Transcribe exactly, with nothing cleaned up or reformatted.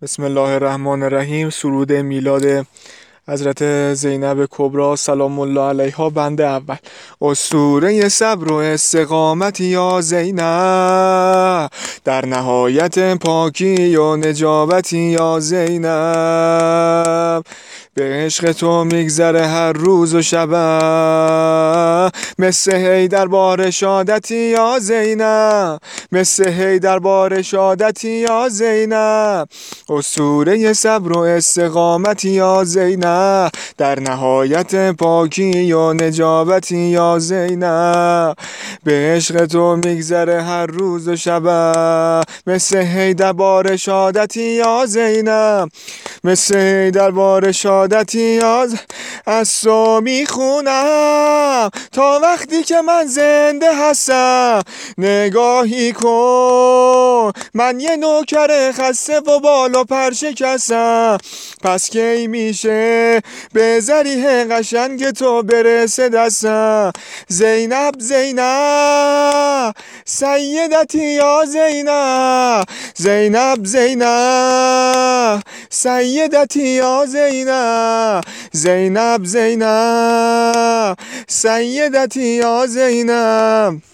بسم الله الرحمن الرحیم. سرود میلاد حضرت زینب کبری سلام الله علیها. بند اول. اسطوره صبر و استقامت یا زینب، در نهایت پاکی و نجابتی یا زینب. به عشق تو میگذره هر روز و شبم، مثل حیدر بار شادتی یا زینب، مثل حیدر بار شادتی یا زینب. اسطوره صبر و استقامتی یا زینب، در نهایت پاکی و نجابتی یا زینب. به عشق تو میگذره هر روز و شبم، مثل حیدر بار شادتی یا زینب، مثل حیدر بار شادتی یا ز... از تو میخونم تا وقتی که من زنده هستم. نگاهی کن من یه نوکر خسته و بالا پر شکستم، پس کی میشه به ذریح قشنگ تو برسه دستم. زینب زینب سیدتی یا زینب، زینب زینب سیدتی یا زینب، زینب زینب سیدتی یا زینب.